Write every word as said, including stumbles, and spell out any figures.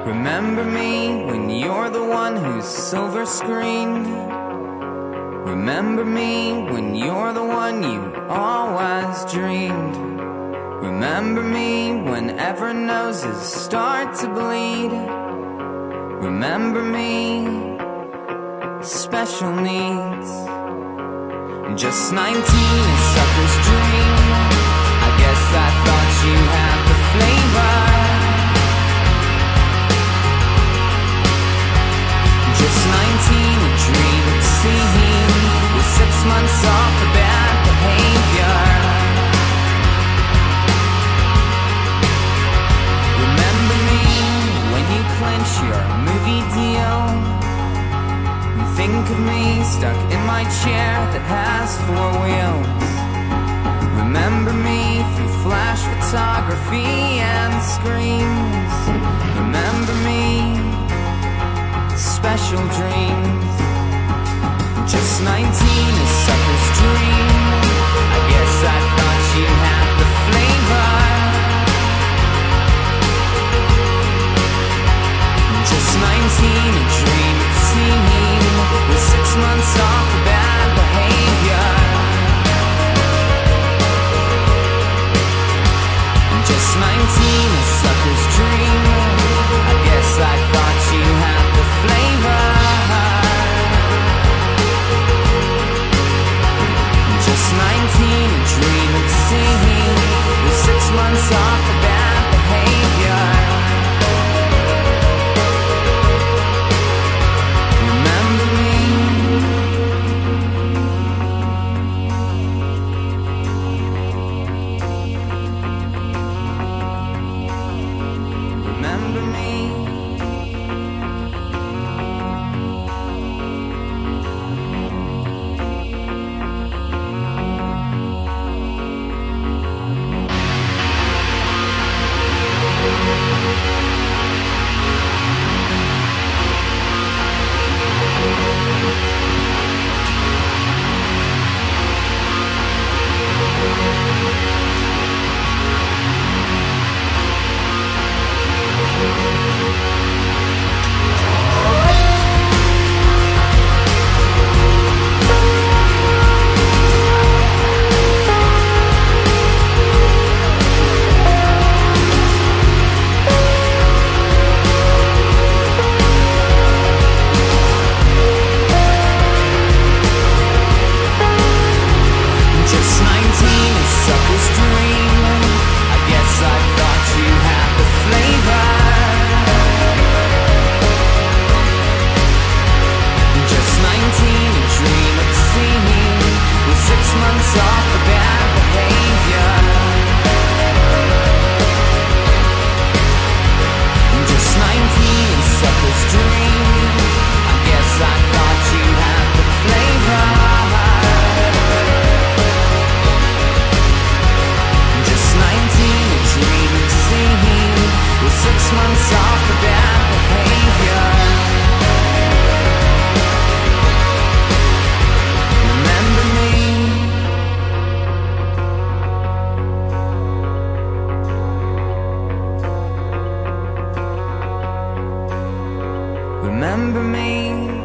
Remember me when you're the one who's silver screened. Remember me when you're the one you always dreamed. Remember me whenever noses start to bleed. Remember me, special needs. Just nineteen, a sucker's dream. I guess I thought you had the flavor. Just nineteen, a dream it seemed, with six months off for bad behavior. Remember me when you clinch your movie deal. You think of me stuck in my chair that has four wheels. Remember me through flash photography and screens. Remember me, special dreams. Just nineteen, a sucker's dream. I guess I thought you had the flavor. Just nineteen, a dream it seemed, with six months off for bad behavior. Just nineteen, a sucker's dream. I guess I thought you had the flavor. Just nineteen, a dream it seemed, with six months off for bad behavior. Remember me. Remember me. Remember me.